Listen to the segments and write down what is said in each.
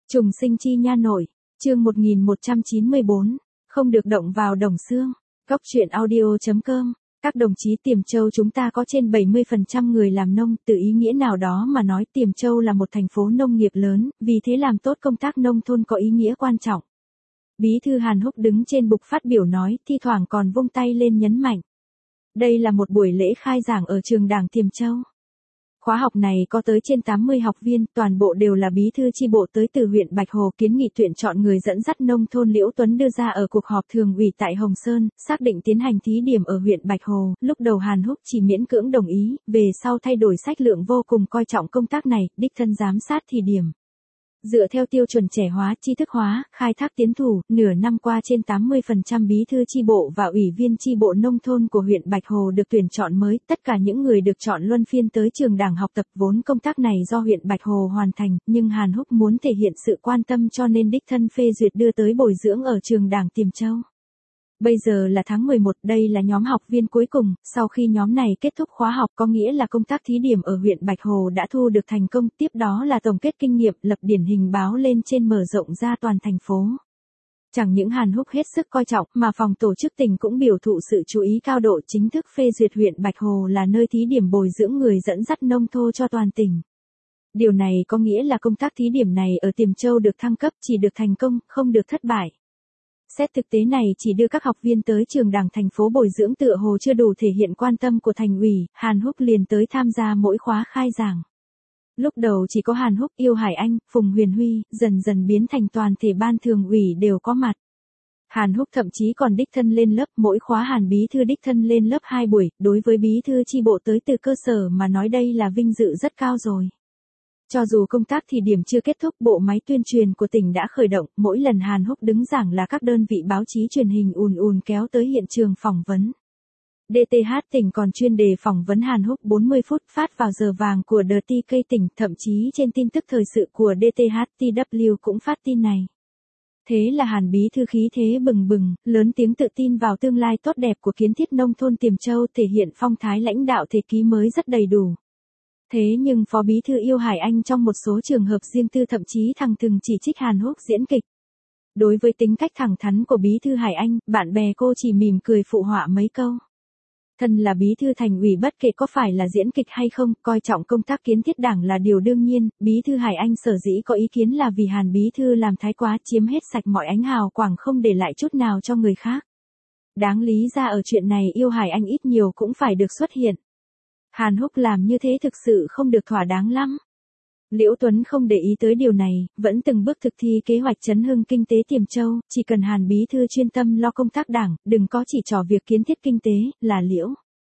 Trùng sinh chi nha nội, chương 1194, không được động vào Đồng Xương. Góc truyện audio.com. Các đồng chí Tiềm Châu chúng ta có trên 70% người làm nông, từ ý nghĩa nào đó mà nói Tiềm Châu là một thành phố nông nghiệp lớn, vì thế làm tốt công tác nông thôn có ý nghĩa quan trọng. Bí thư Hàn Húc đứng trên bục phát biểu nói, thi thoảng còn vung tay lên nhấn mạnh. Đây là một buổi lễ khai giảng ở trường Đảng Tiềm Châu. Khóa học này có tới trên 80 học viên, toàn bộ đều là bí thư chi bộ tới từ huyện Bạch Hồ. Kiến nghị tuyển chọn người dẫn dắt nông thôn Liễu Tuấn đưa ra ở cuộc họp thường ủy tại Hồng Sơn, xác định tiến hành thí điểm ở huyện Bạch Hồ. Lúc đầu Hàn Húc chỉ miễn cưỡng đồng ý, về sau thay đổi sách lược vô cùng coi trọng công tác này, đích thân giám sát thí điểm. Dựa theo tiêu chuẩn trẻ hóa, tri thức hóa, khai thác tiến thủ, nửa năm qua trên 80% bí thư chi bộ và ủy viên chi bộ nông thôn của huyện Bạch Hồ được tuyển chọn mới, tất cả những người được chọn luân phiên tới trường Đảng học tập. Vốn công tác này do huyện Bạch Hồ hoàn thành, nhưng Hàn Húc muốn thể hiện sự quan tâm cho nên đích thân phê duyệt đưa tới bồi dưỡng ở trường Đảng Tiềm Châu. Bây giờ là tháng 11, đây là nhóm học viên cuối cùng, sau khi nhóm này kết thúc khóa học có nghĩa là công tác thí điểm ở huyện Bạch Hồ đã thu được thành công, tiếp đó là tổng kết kinh nghiệm, lập điển hình báo lên trên mở rộng ra toàn thành phố. Chẳng những Hàn Húc hết sức coi trọng mà phòng tổ chức tỉnh cũng biểu thụ sự chú ý cao độ, chính thức phê duyệt huyện Bạch Hồ là nơi thí điểm bồi dưỡng người dẫn dắt nông thôn cho toàn tỉnh. Điều này có nghĩa là công tác thí điểm này ở Tiềm Châu được thăng cấp, chỉ được thành công, không được thất bại. Xét thực tế này chỉ đưa các học viên tới trường Đảng thành phố bồi dưỡng tựa hồ chưa đủ thể hiện quan tâm của thành ủy, Hàn Húc liền tới tham gia mỗi khóa khai giảng. Lúc đầu chỉ có Hàn Húc, Yêu Hải Anh, Phùng Huyền Huy, dần dần biến thành toàn thể ban thường ủy đều có mặt. Hàn Húc thậm chí còn đích thân lên lớp, mỗi khóa Hàn bí thư đích thân lên lớp 2 buổi, đối với bí thư chi bộ tới từ cơ sở mà nói đây là vinh dự rất cao rồi. Cho dù công tác thí điểm chưa kết thúc, bộ máy tuyên truyền của tỉnh đã khởi động, mỗi lần Hàn Húc đứng giảng là các đơn vị báo chí truyền hình ùn kéo tới hiện trường phỏng vấn. DTH tỉnh còn chuyên đề phỏng vấn Hàn Húc 40 phút phát vào giờ vàng của DTK tỉnh, thậm chí trên tin tức thời sự của DTH-TW cũng phát tin này. Thế là Hàn bí thư khí thế bừng bừng, lớn tiếng tự tin vào tương lai tốt đẹp của kiến thiết nông thôn Tiềm Châu, thể hiện phong thái lãnh đạo thời kỳ mới rất đầy đủ. Thế nhưng Phó Bí thư Yêu Hải Anh trong một số trường hợp riêng tư thậm chí thẳng thừng chỉ trích Hàn Húc diễn kịch. Đối với tính cách thẳng thắn của Bí thư Hải Anh, bạn bè cô chỉ mỉm cười phụ họa mấy câu. Thân là Bí thư thành ủy bất kể có phải là diễn kịch hay không, coi trọng công tác kiến thiết Đảng là điều đương nhiên, Bí thư Hải Anh sở dĩ có ý kiến là vì Hàn Bí thư làm thái quá, chiếm hết sạch mọi ánh hào quang, không để lại chút nào cho người khác. Đáng lý ra ở chuyện này Yêu Hải Anh ít nhiều cũng phải được xuất hiện. Hàn Húc làm như thế thực sự không được thỏa đáng lắm. Liễu Tuấn không để ý tới điều này, vẫn từng bước thực thi kế hoạch chấn hưng kinh tế Tiềm Châu, chỉ cần Hàn bí thư chuyên tâm lo công tác Đảng, đừng có chỉ trò việc kiến thiết kinh tế, là liễu.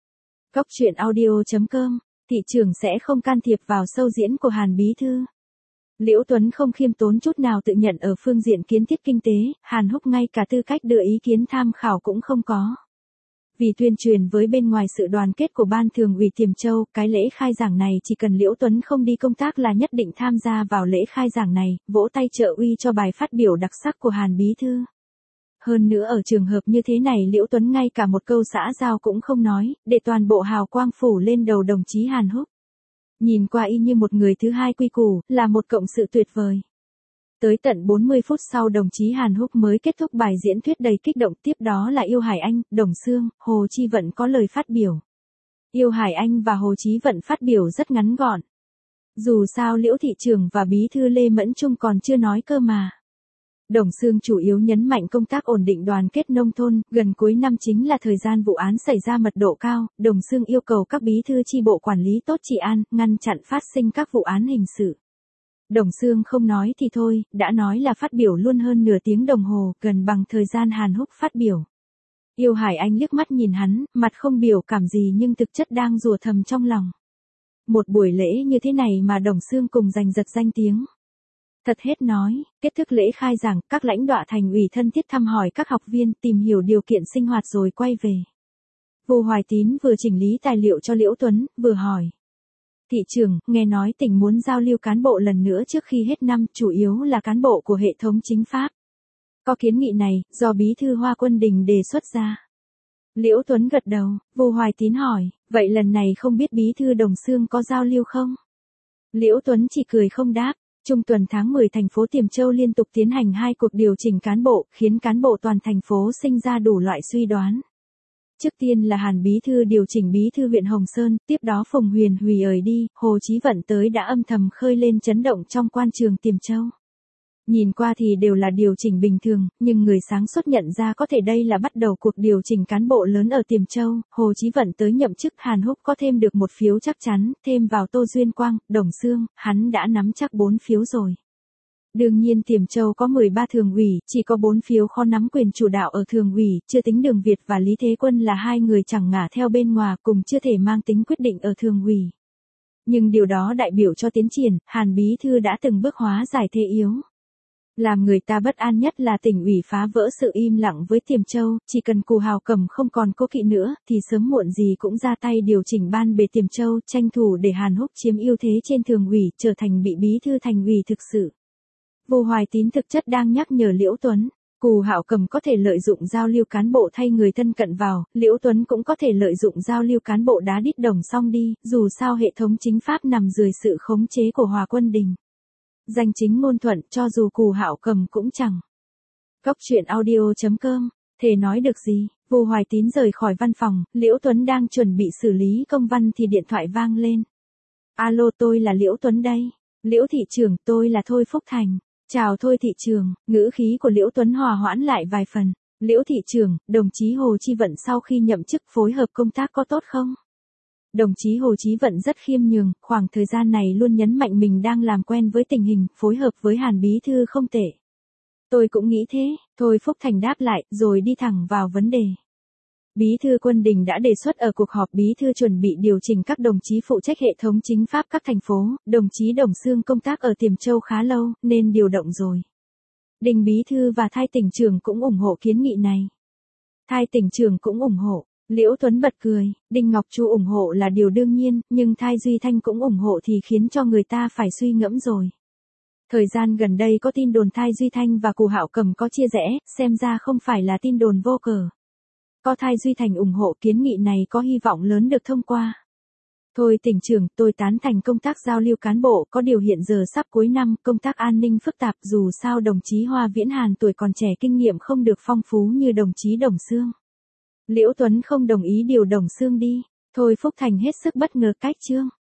Góc truyện audio.com, thị trưởng sẽ không can thiệp vào show diễn của Hàn bí thư. Liễu Tuấn không khiêm tốn chút nào tự nhận ở phương diện kiến thiết kinh tế, Hàn Húc ngay cả tư cách đưa ý kiến tham khảo cũng không có. Vì tuyên truyền với bên ngoài sự đoàn kết của Ban Thường ủy Tiềm Châu, cái lễ khai giảng này chỉ cần Liễu Tuấn không đi công tác là nhất định tham gia vào lễ khai giảng này, vỗ tay trợ uy cho bài phát biểu đặc sắc của Hàn bí thư. Hơn nữa ở trường hợp như thế này Liễu Tuấn ngay cả một câu xã giao cũng không nói, để toàn bộ hào quang phủ lên đầu đồng chí Hàn Húc. Nhìn qua y như một người thứ hai quy củ, là một cộng sự tuyệt vời. Tới tận 40 phút sau đồng chí Hàn Húc mới kết thúc bài diễn thuyết đầy kích động, tiếp đó là Yêu Hải Anh, Đồng Xương, Hồ Chi Vận có lời phát biểu. Yêu Hải Anh và Hồ Chí Vận phát biểu rất ngắn gọn. Dù sao Liễu thị trưởng và bí thư Lê Mẫn Trung còn chưa nói cơ mà. Đồng Xương chủ yếu nhấn mạnh công tác ổn định đoàn kết nông thôn, gần cuối năm chính là thời gian vụ án xảy ra mật độ cao, Đồng Xương yêu cầu các bí thư chi bộ quản lý tốt trị an, ngăn chặn phát sinh các vụ án hình sự. Đồng Xương không nói thì thôi, đã nói là phát biểu luôn hơn nửa tiếng đồng hồ, gần bằng thời gian Hàn Húc phát biểu. Yêu Hải Anh liếc mắt nhìn hắn, mặt không biểu cảm gì nhưng thực chất đang rủa thầm trong lòng. Một buổi lễ như thế này mà Đồng Xương cùng giành giật danh tiếng. Thật hết nói, kết thúc lễ khai giảng, các lãnh đạo thành ủy thân thiết thăm hỏi các học viên, tìm hiểu điều kiện sinh hoạt rồi quay về. Vô Hoài Tín vừa chỉnh lý tài liệu cho Liễu Tuấn, vừa hỏi. Thị trưởng, nghe nói tỉnh muốn giao lưu cán bộ lần nữa trước khi hết năm, chủ yếu là cán bộ của hệ thống chính pháp. Có kiến nghị này, do bí thư Hoa Quân Đình đề xuất ra. Liễu Tuấn gật đầu, Vô Hoài Tín hỏi, vậy lần này không biết bí thư Đồng Xương có giao lưu không? Liễu Tuấn chỉ cười không đáp. Trung tuần tháng 10 thành phố Tiềm Châu liên tục tiến hành 2 cuộc điều chỉnh cán bộ, khiến cán bộ toàn thành phố sinh ra đủ loại suy đoán. Trước tiên là Hàn Bí Thư điều chỉnh Bí Thư huyện Hồng Sơn, tiếp đó Phùng Huyền hủy ời đi, Hồ Chí Vận tới đã âm thầm khơi lên chấn động trong quan trường Tiềm Châu. Nhìn qua thì đều là điều chỉnh bình thường, nhưng người sáng suốt nhận ra có thể đây là bắt đầu cuộc điều chỉnh cán bộ lớn ở Tiềm Châu. Hồ Chí Vận tới nhậm chức, Hàn Húc có thêm được 1 phiếu chắc chắn, thêm vào Tô Duyên Quang, Đồng Xương, hắn đã nắm chắc 4 phiếu rồi. Đương nhiên Tiềm Châu có 13 thường ủy, chỉ có 4 phiếu khó nắm quyền chủ đạo ở thường ủy, chưa tính Đường Việt và Lý Thế Quân là 2 người chẳng ngả theo bên ngoài, cùng chưa thể mang tính quyết định ở thường ủy. Nhưng điều đó đại biểu cho tiến triển, Hàn Bí Thư đã từng bước hóa giải thế yếu. Làm người ta bất an nhất là tỉnh ủy phá vỡ sự im lặng với Tiềm Châu, chỉ cần Cù Hào Cầm không còn cố kỵ nữa, thì sớm muộn gì cũng ra tay điều chỉnh ban bề Tiềm Châu, tranh thủ để Hàn Húc chiếm ưu thế trên thường ủy, trở thành bị bí thư thành ủy thực sự. Vô Hoài Tín thực chất đang nhắc nhở Liễu Tuấn, Cù Hạo Cầm có thể lợi dụng giao lưu cán bộ thay người thân cận vào, Liễu Tuấn cũng có thể lợi dụng giao lưu cán bộ đá đít đồng xong đi, dù sao hệ thống chính pháp nằm dưới sự khống chế của Hòa Quân Đình. Danh chính ngôn thuận, cho dù Cù Hạo Cầm cũng chẳng. Góc truyện audio.com, thể nói được gì? Vô Hoài Tín rời khỏi văn phòng, Liễu Tuấn đang chuẩn bị xử lý công văn thì điện thoại vang lên. Alo, tôi là Liễu Tuấn đây. Liễu thị trưởng, tôi là Thôi Phúc Thành. Chào Thôi thị trưởng, ngữ khí của Liễu Tuấn hòa hoãn lại vài phần. Liễu thị trưởng, đồng chí Hồ Chí Vận sau khi nhậm chức phối hợp công tác có tốt không? Đồng chí Hồ Chí Vận rất khiêm nhường, khoảng thời gian này luôn nhấn mạnh mình đang làm quen với tình hình, phối hợp với Hàn Bí Thư không tệ. Tôi cũng nghĩ thế, Thôi Phúc Thành đáp lại, rồi đi thẳng vào vấn đề. Bí thư Quân Đình đã đề xuất ở cuộc họp bí thư chuẩn bị điều chỉnh các đồng chí phụ trách hệ thống chính pháp các thành phố, đồng chí Đồng Xương công tác ở Tiềm Châu khá lâu, nên điều động rồi. Đình bí thư và Thai tỉnh trưởng cũng ủng hộ kiến nghị này. Thai tỉnh trưởng cũng ủng hộ. Liễu Tuấn bật cười, Đinh Ngọc Chu ủng hộ là điều đương nhiên, nhưng Thai Duy Thanh cũng ủng hộ thì khiến cho người ta phải suy ngẫm rồi. Thời gian gần đây có tin đồn Thai Duy Thanh và Cù Hạo Cầm có chia rẽ, xem ra không phải là tin đồn vô cớ. Có Thai Duy Thành ủng hộ kiến nghị này có hy vọng lớn được thông qua. Thôi tỉnh trưởng, tôi tán thành công tác giao lưu cán bộ, có điều hiện giờ sắp cuối năm, công tác an ninh phức tạp, dù sao đồng chí Hoa Viễn Hàn tuổi còn trẻ kinh nghiệm không được phong phú như đồng chí Đồng Xương. Liễu Tuấn không đồng ý điều Đồng Xương đi. Thôi Phúc Thành hết sức bất ngờ cách chương.